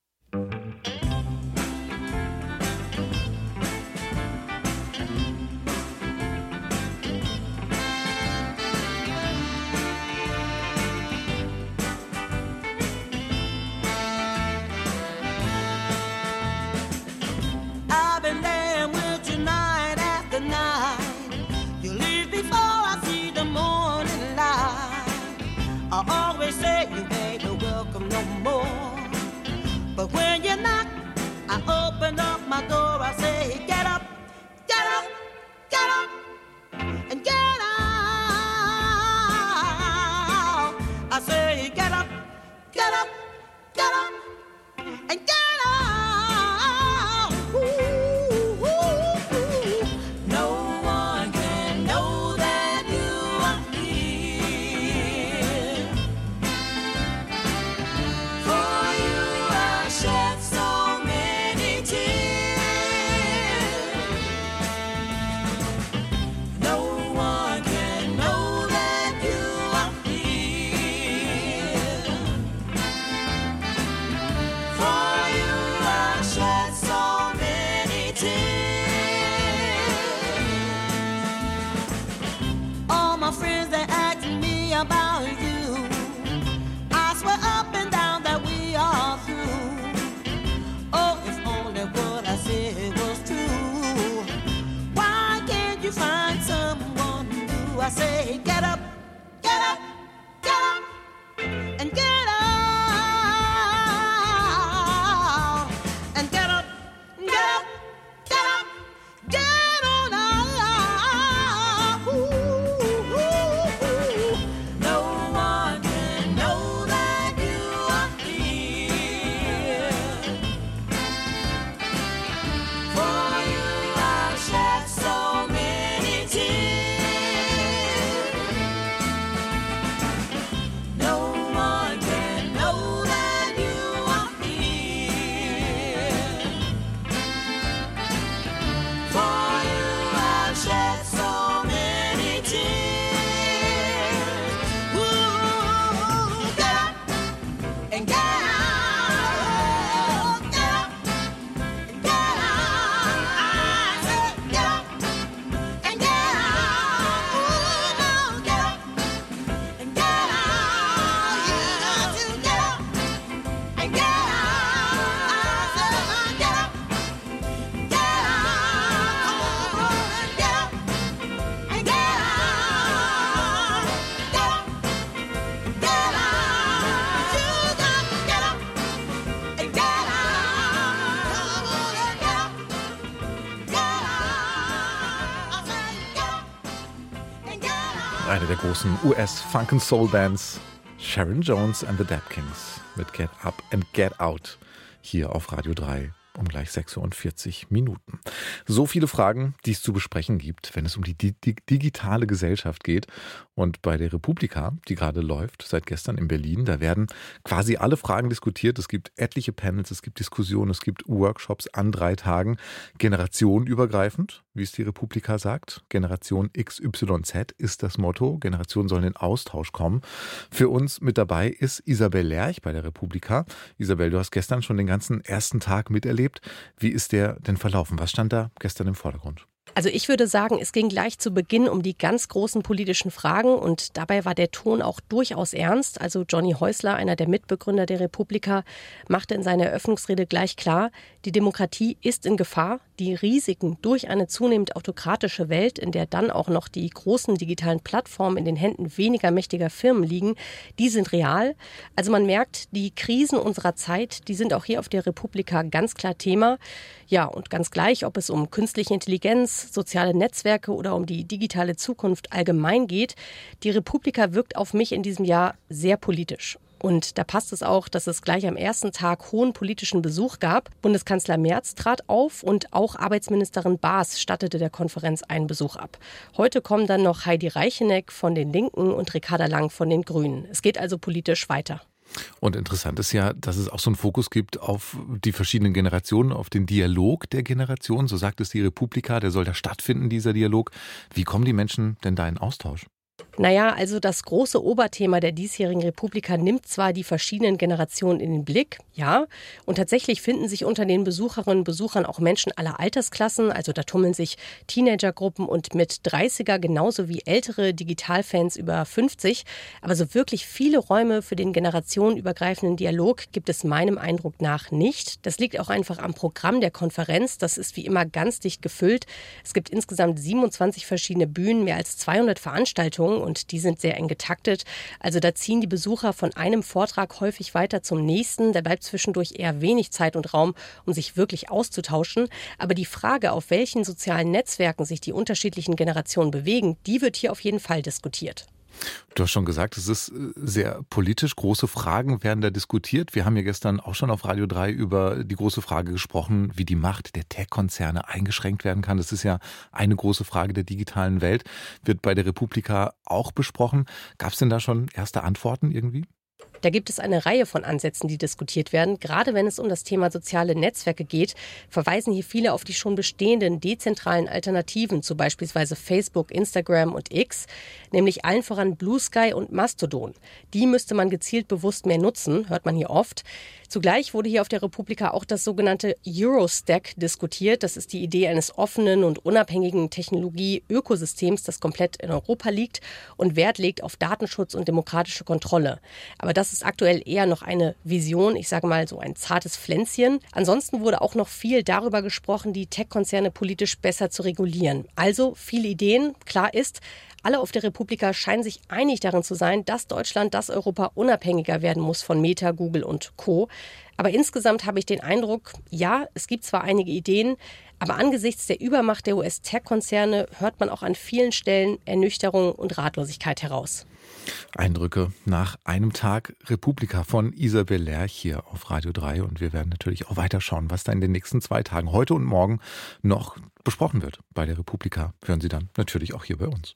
But when you knock, I open up my door, I say, get up, get up, get up, and get out. I say, get up, get up, get up, and get out. Ooh, ooh, ooh. No one can know that you are here. For you I shed so many tears. No one can know that you are here. For you I shed so many tears. All my friends, they ask me about you. I swear up and down that we are through. Oh, if only what I said was true. Why can't you find someone new? I say, get up, get up, get up, and get out. And get up, get up, get up, get on out. Ooh, ooh, ooh. No one can know that you are here. For you I shed so many tears. No one can know that you are here. For you I shed so many tears. Ooh, get up and get out. Get up and get out. I said get up and get out. Ooh, get up and get out. You got to get up and get out. I said get up and get out. Come on and get up and get out. Get up and get out. You got to get up and get out. Come on and get up, get out. I said get up and get out. Eine der großen U S-Funk-and-Soul-Bands, Sharon Jones and the Dap Kings mit Get Up and Get Out hier auf Radio drei um gleich sechs Uhr und vierzig Minuten. So viele Fragen, die es zu besprechen gibt, wenn es um die di- di- digitale Gesellschaft geht. Und bei der Republika, die gerade läuft, seit gestern in Berlin, da werden quasi alle Fragen diskutiert. Es gibt etliche Panels, es gibt Diskussionen, es gibt Workshops an drei Tagen, generationenübergreifend, wie es die Republika sagt. Generation X Y Z ist das Motto. Generationen sollen in Austausch kommen. Für uns mit dabei ist Isabel Lerch bei der Republika. Isabel, du hast gestern schon den ganzen ersten Tag miterlebt. Wie ist der denn verlaufen? Was stand da gestern im Vordergrund? Also ich würde sagen, es ging gleich zu Beginn um die ganz großen politischen Fragen und dabei war der Ton auch durchaus ernst. Also Johnny Häusler, einer der Mitbegründer der Republika, machte in seiner Eröffnungsrede gleich klar, die Demokratie ist in Gefahr. Die Risiken durch eine zunehmend autokratische Welt, in der dann auch noch die großen digitalen Plattformen in den Händen weniger mächtiger Firmen liegen, die sind real. Also man merkt, die Krisen unserer Zeit, die sind auch hier auf der Republika ganz klar Thema. Ja, und ganz gleich, ob es um künstliche Intelligenz, soziale Netzwerke oder um die digitale Zukunft allgemein geht, die Republika wirkt auf mich in diesem Jahr sehr politisch. Und da passt es auch, dass es gleich am ersten Tag hohen politischen Besuch gab. Bundeskanzler Merz trat auf und auch Arbeitsministerin Baas stattete der Konferenz einen Besuch ab. Heute kommen dann noch Heidi Reicheneck von den Linken und Ricarda Lang von den Grünen. Es geht also politisch weiter. Und interessant ist ja, dass es auch so einen Fokus gibt auf die verschiedenen Generationen, auf den Dialog der Generationen. So sagt es die Republika, der soll da stattfinden, dieser Dialog. Wie kommen die Menschen denn da in Austausch? Naja, also das große Oberthema der diesjährigen Republika nimmt zwar die verschiedenen Generationen in den Blick, ja, und tatsächlich finden sich unter den Besucherinnen und Besuchern auch Menschen aller Altersklassen, also da tummeln sich Teenagergruppen und mit dreißiger genauso wie ältere Digitalfans über fünfzig, aber so wirklich viele Räume für den generationenübergreifenden Dialog gibt es meinem Eindruck nach nicht. Das liegt auch einfach am Programm der Konferenz, das ist wie immer ganz dicht gefüllt. Es gibt insgesamt siebenundzwanzig verschiedene Bühnen, mehr als zweihundert Veranstaltungen und die sind sehr eng getaktet. Also da ziehen die Besucher von einem Vortrag häufig weiter zum nächsten. Da bleibt zwischendurch eher wenig Zeit und Raum, um sich wirklich auszutauschen. Aber die Frage, auf welchen sozialen Netzwerken sich die unterschiedlichen Generationen bewegen, die wird hier auf jeden Fall diskutiert. Du hast schon gesagt, es ist sehr politisch. Große Fragen werden da diskutiert. Wir haben ja gestern auch schon auf Radio drei über die große Frage gesprochen, wie die Macht der Tech-Konzerne eingeschränkt werden kann. Das ist ja eine große Frage der digitalen Welt. Wird bei der Republika auch besprochen. Gab es denn da schon erste Antworten irgendwie? Da gibt es eine Reihe von Ansätzen, die diskutiert werden. Gerade wenn es um das Thema soziale Netzwerke geht, verweisen hier viele auf die schon bestehenden dezentralen Alternativen zu beispielsweise Facebook, Instagram und X, nämlich allen voran Blue Sky und Mastodon. Die müsste man gezielt bewusst mehr nutzen, hört man hier oft. Zugleich wurde hier auf der Republika auch das sogenannte Eurostack diskutiert. Das ist die Idee eines offenen und unabhängigen Technologie-Ökosystems, das komplett in Europa liegt und Wert legt auf Datenschutz und demokratische Kontrolle. Aber das ist aktuell eher noch eine Vision, ich sage mal so ein zartes Pflänzchen. Ansonsten wurde auch noch viel darüber gesprochen, die Tech-Konzerne politisch besser zu regulieren. Also viele Ideen. Klar ist, alle auf der Republika scheinen sich einig darin zu sein, dass Deutschland, dass Europa unabhängiger werden muss von Meta, Google und Co. Aber insgesamt habe ich den Eindruck, ja, es gibt zwar einige Ideen, aber angesichts der Übermacht der U S-Tech-Konzerne hört man auch an vielen Stellen Ernüchterung und Ratlosigkeit heraus. Eindrücke nach einem Tag Republika von Isabel Lerch hier auf Radio drei. Und wir werden natürlich auch weiterschauen, was da in den nächsten zwei Tagen, heute und morgen, noch besprochen wird bei der Republika. Hören Sie dann natürlich auch hier bei uns.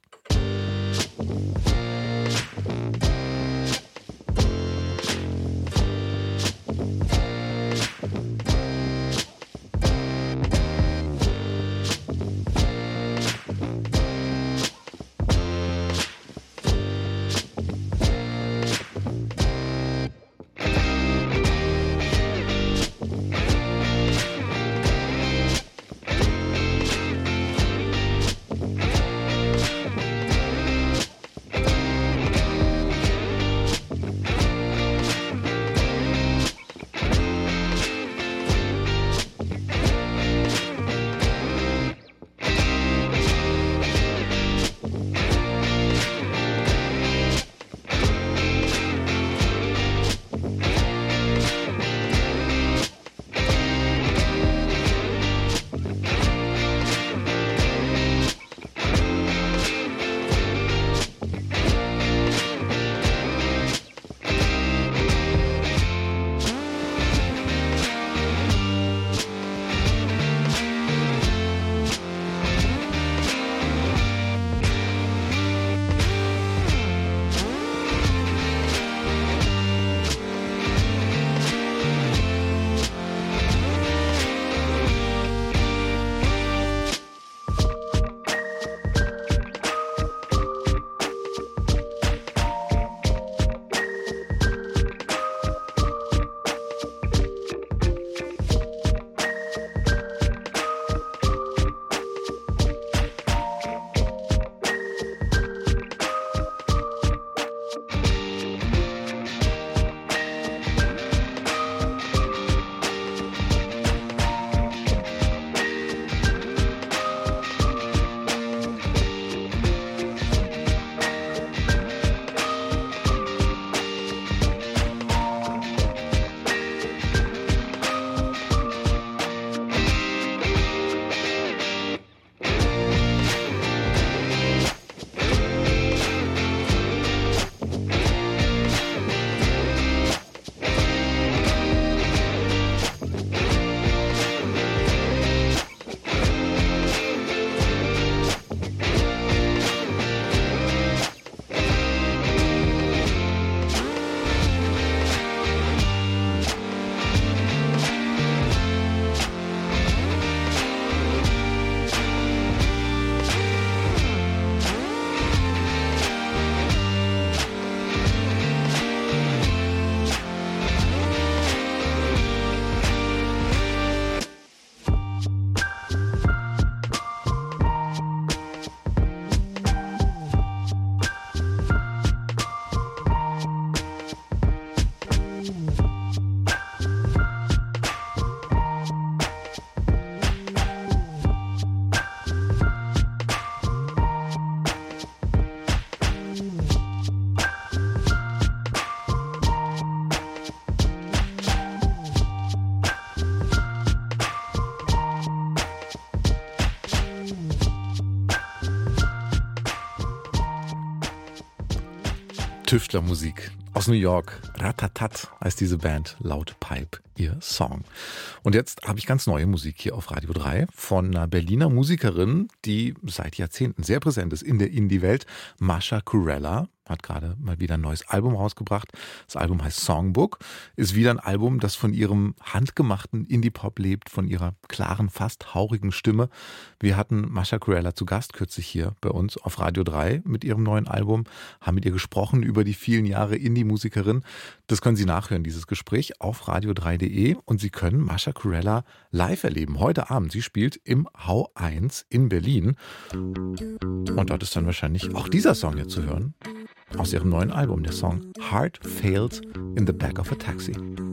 Tüftlermusik aus New York. Ratatat heißt diese Band, laut Pipe ihr Song. Und jetzt habe ich ganz neue Musik hier auf Radio drei von einer Berliner Musikerin, die seit Jahrzehnten sehr präsent ist in der Indie-Welt. Mascha Kurella hat gerade mal wieder ein neues Album rausgebracht. Das Album heißt Songbook, ist wieder ein Album, das von ihrem handgemachten Indie-Pop lebt, von ihrer klaren, fast haurigen Stimme. Wir hatten Mascha Kurella zu Gast kürzlich hier bei uns auf Radio drei mit ihrem neuen Album, haben mit ihr gesprochen über die vielen Jahre Indie-Musikerin. Das können Sie nachhören, dieses Gespräch, auf radio drei punkt de, und Sie können Mascha Kurella live erleben. Heute Abend. Sie spielt im Hau eins in Berlin. Und dort ist dann wahrscheinlich auch dieser Song hier zu hören. Aus ihrem neuen Album, der Song Heart Failed in the Back of a Taxi.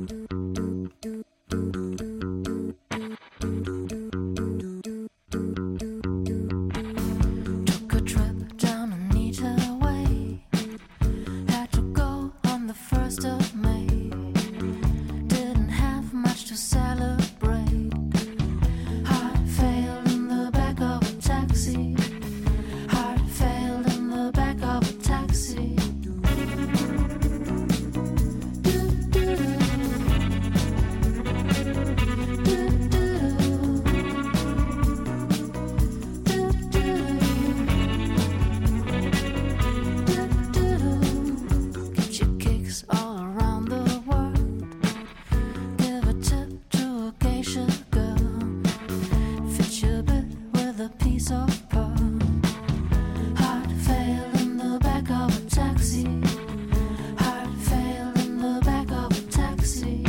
Took a trip down Anita Way. Had to go on the first of May. Didn't have much to celebrate. Heart failed in the back of a taxi. Heart failed in the back of a taxi. Get your kicks all around the world. Give a tip to a geisha girl. Fit your bit with a piece of pearl. Heart failed in the back of a taxi. Heart failed in the back of a taxi.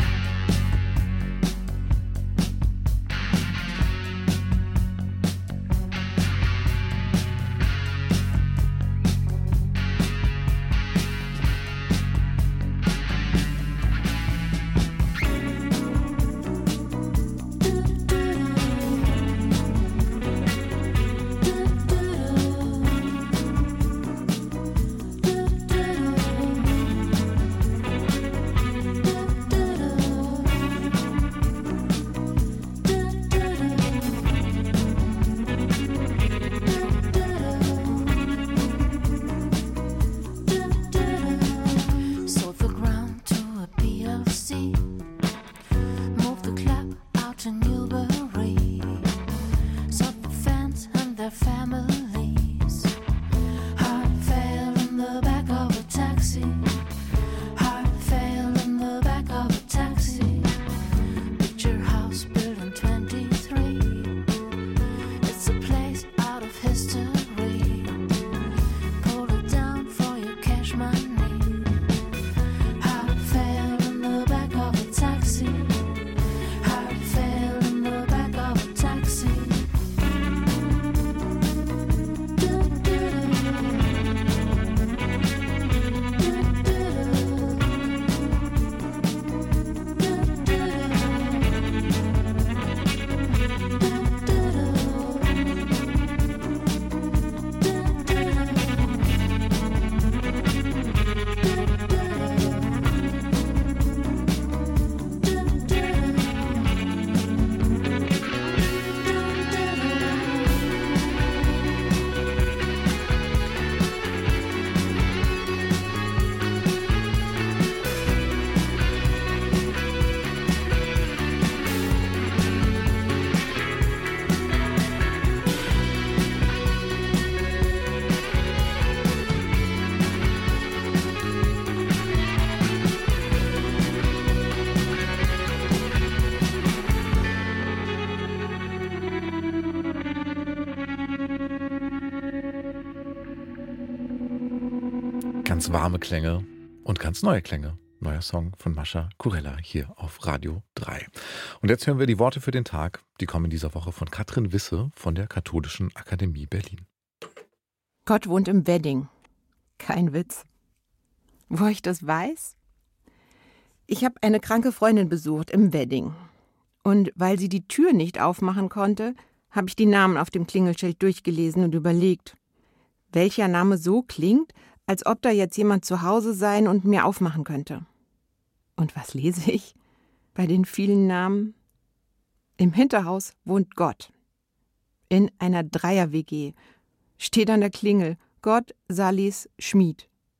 Sold the ground to a P L C. Moved the club out to Newbury. Sought the fans and their families. Heart failed in the back of a taxi. Heart failed in the back of a taxi. Picture house built in twenty-three. It's a place out of history. Pull it down for your cash money. Heart failed in the back of a taxi. Heart failed in the back of a taxi. Ganz warme Klänge und ganz neue Klänge. Neuer Song von Mascha Kurella hier auf Radio drei. Und jetzt hören wir die Worte für den Tag. Die kommen in dieser Woche von Katrin Wisse von der Katholischen Akademie Berlin. Gott wohnt im Wedding. Kein Witz. Wo ich das weiß? Ich habe eine kranke Freundin besucht im Wedding. Und weil sie die Tür nicht aufmachen konnte, habe ich die Namen auf dem Klingelschild durchgelesen und überlegt, welcher Name so klingt, als ob da jetzt jemand zu Hause sein und mir aufmachen könnte. Und was lese ich bei den vielen Namen? Im Hinterhaus wohnt Gott. In einer Dreier-W G. Steht an der Klingel Gott Salis Schmied.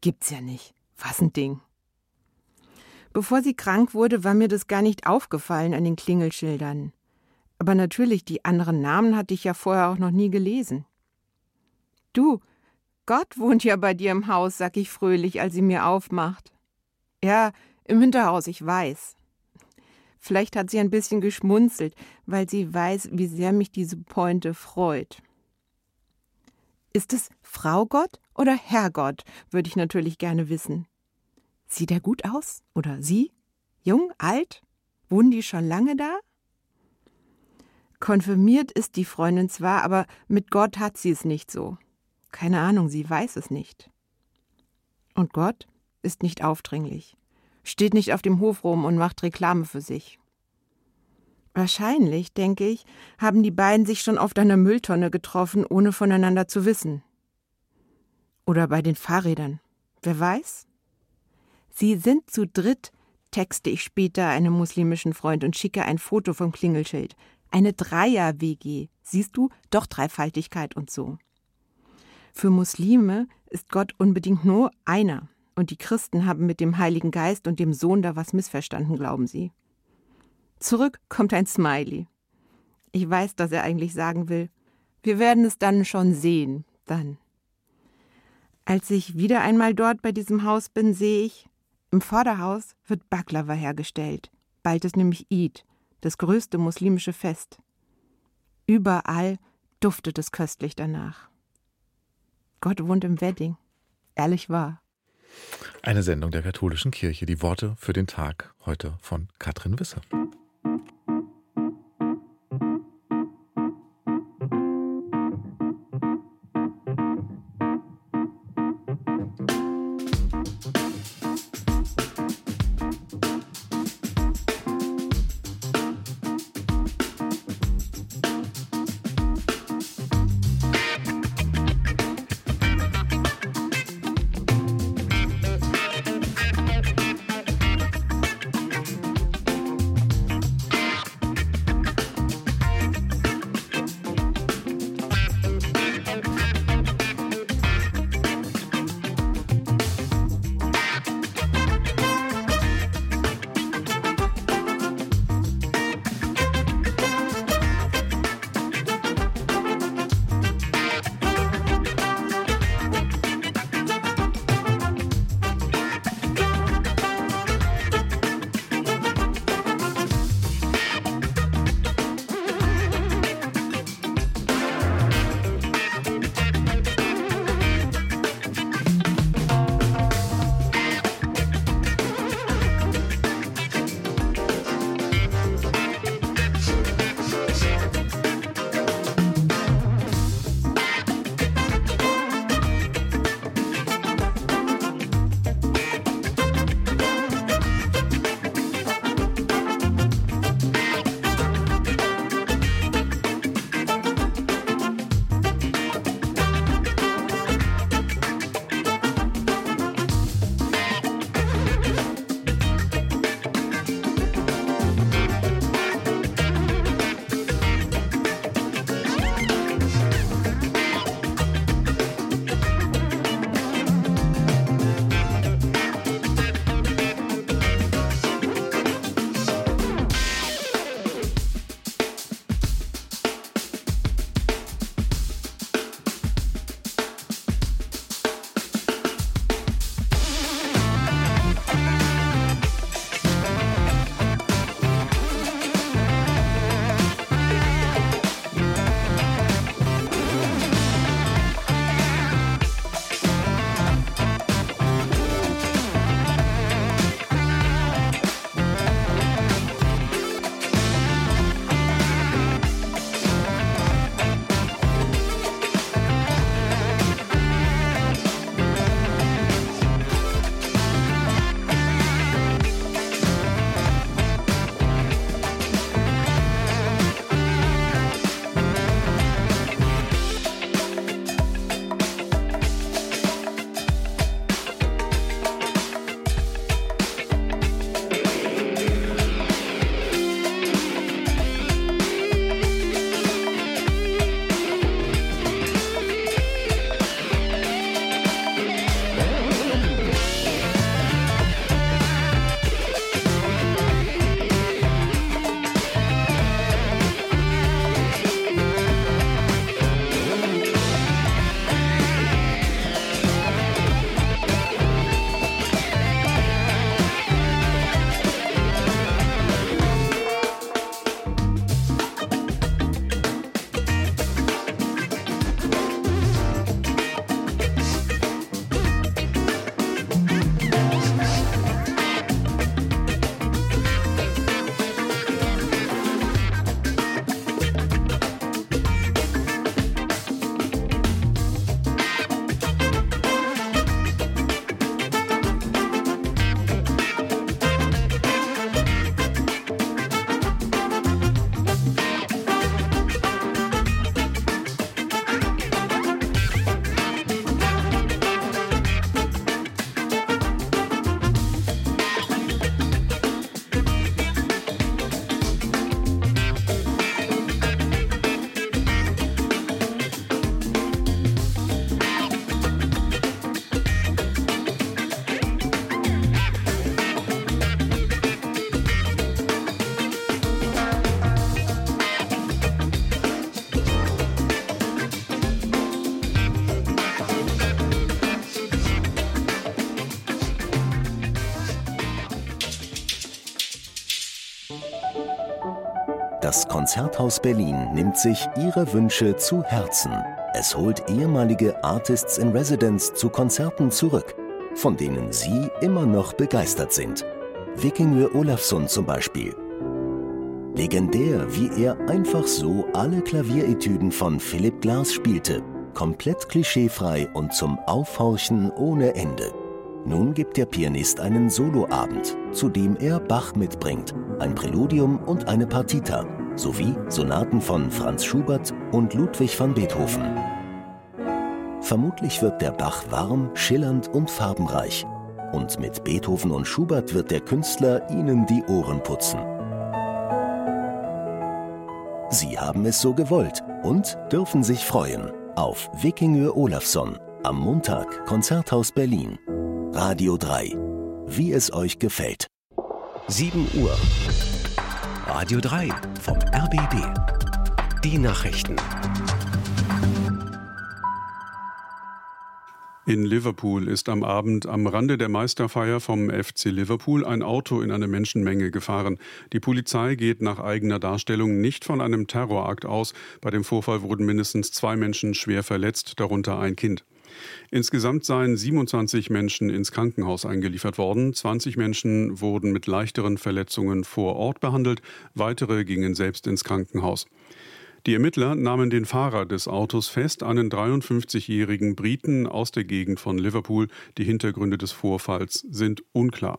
Gibt's ja nicht. Was ein Ding. Bevor sie krank wurde, war mir das gar nicht aufgefallen an den Klingelschildern. Aber natürlich, die anderen Namen hatte ich ja vorher auch noch nie gelesen. Du, Gott wohnt ja bei dir im Haus, sag ich fröhlich, als sie mir aufmacht. Ja, im Hinterhaus, ich weiß. Vielleicht hat sie ein bisschen geschmunzelt, weil sie weiß, wie sehr mich diese Pointe freut. Ist es Frau Gott oder Herr Gott, würde ich natürlich gerne wissen. Sieht er gut aus? Oder sie? Jung, alt? Wohnen die schon lange da? Konfirmiert ist die Freundin zwar, aber mit Gott hat sie es nicht so. Keine Ahnung, sie weiß es nicht. Und Gott ist nicht aufdringlich, steht nicht auf dem Hof rum und macht Reklame für sich. Wahrscheinlich, denke ich, haben die beiden sich schon auf einer Mülltonne getroffen, ohne voneinander zu wissen. Oder bei den Fahrrädern. Wer weiß? Sie sind zu dritt, texte ich später einem muslimischen Freund und schicke ein Foto vom Klingelschild. Eine Dreier-W G. Siehst du? Doch Dreifaltigkeit und so. Für Muslime ist Gott unbedingt nur einer. Und die Christen haben mit dem Heiligen Geist und dem Sohn da was missverstanden, glauben sie. Zurück kommt ein Smiley. Ich weiß, dass er eigentlich sagen will, wir werden es dann schon sehen, dann. Als ich wieder einmal dort bei diesem Haus bin, sehe ich, im Vorderhaus wird Baklava hergestellt. Bald ist nämlich Eid, das größte muslimische Fest. Überall duftet es köstlich danach. Gott wohnt im Wedding. Ehrlich wahr. Eine Sendung der katholischen Kirche. Die Worte für den Tag heute von Katrin Wisse. Das Konzerthaus Berlin nimmt sich ihre Wünsche zu Herzen. Es holt ehemalige Artists in Residence zu Konzerten zurück, von denen sie immer noch begeistert sind. Vikingur Olafsson zum Beispiel. Legendär, wie er einfach so alle Klavieretüden von Philipp Glass spielte. Komplett klischeefrei und zum Aufhorchen ohne Ende. Nun gibt der Pianist einen Soloabend, zu dem er Bach mitbringt, ein Präludium und eine Partita, sowie Sonaten von Franz Schubert und Ludwig van Beethoven. Vermutlich wird der Bach warm, schillernd und farbenreich. Und mit Beethoven und Schubert wird der Künstler ihnen die Ohren putzen. Sie haben es so gewollt und dürfen sich freuen auf Vikingur Olafsson am Montag, Konzerthaus Berlin. Radio drei. Wie es euch gefällt. sieben Uhr. Radio drei vom R B B. Die Nachrichten. In Liverpool ist am Abend am Rande der Meisterfeier vom F C Liverpool ein Auto in eine Menschenmenge gefahren. Die Polizei geht nach eigener Darstellung nicht von einem Terrorakt aus. Bei dem Vorfall wurden mindestens zwei Menschen schwer verletzt, darunter ein Kind. Insgesamt seien siebenundzwanzig Menschen ins Krankenhaus eingeliefert worden. zwanzig Menschen wurden mit leichteren Verletzungen vor Ort behandelt. Weitere gingen selbst ins Krankenhaus. Die Ermittler nahmen den Fahrer des Autos fest, einen dreiundfünfzigjährigen Briten aus der Gegend von Liverpool. Die Hintergründe des Vorfalls sind unklar.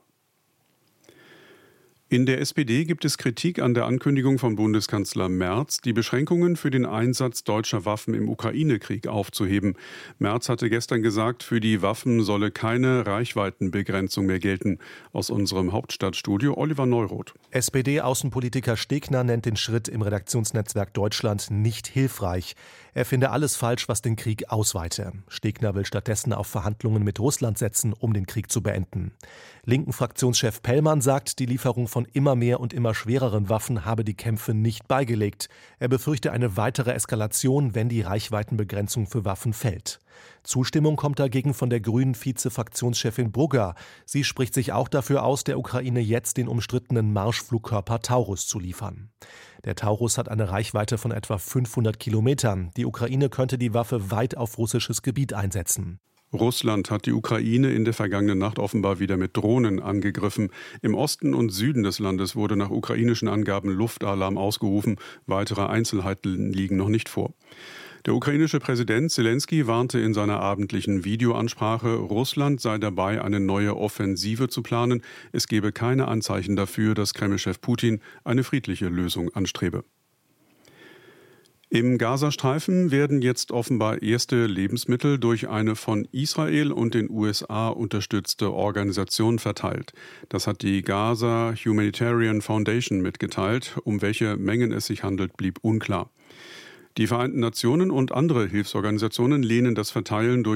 In der S P D gibt es Kritik an der Ankündigung von Bundeskanzler Merz, die Beschränkungen für den Einsatz deutscher Waffen im Ukraine-Krieg aufzuheben. Merz hatte gestern gesagt, für die Waffen solle keine Reichweitenbegrenzung mehr gelten. Aus unserem Hauptstadtstudio Oliver Neuroth. S P D-Außenpolitiker Stegner nennt den Schritt im Redaktionsnetzwerk Deutschland nicht hilfreich. Er finde alles falsch, was den Krieg ausweite. Stegner will stattdessen auf Verhandlungen mit Russland setzen, um den Krieg zu beenden. Linken Fraktionschef Pellmann sagt, die Lieferung von immer mehr und immer schwereren Waffen habe die Kämpfe nicht beigelegt. Er befürchte eine weitere Eskalation, wenn die Reichweitenbegrenzung für Waffen fällt. Zustimmung kommt dagegen von der grünen Vize-Fraktionschefin Brugger. Sie spricht sich auch dafür aus, der Ukraine jetzt den umstrittenen Marschflugkörper Taurus zu liefern. Der Taurus hat eine Reichweite von etwa fünfhundert Kilometern. Die Ukraine könnte die Waffe weit auf russisches Gebiet einsetzen. Russland hat die Ukraine in der vergangenen Nacht offenbar wieder mit Drohnen angegriffen. Im Osten und Süden des Landes wurde nach ukrainischen Angaben Luftalarm ausgerufen. Weitere Einzelheiten liegen noch nicht vor. Der ukrainische Präsident Zelensky warnte in seiner abendlichen Videoansprache, Russland sei dabei, eine neue Offensive zu planen. Es gebe keine Anzeichen dafür, dass Kremlchef Putin eine friedliche Lösung anstrebe. Im Gazastreifen werden jetzt offenbar erste Lebensmittel durch eine von Israel und den U S A unterstützte Organisation verteilt. Das hat die Gaza Humanitarian Foundation mitgeteilt. Um welche Mengen es sich handelt, blieb unklar. Die Vereinten Nationen und andere Hilfsorganisationen lehnen das Verteilen durch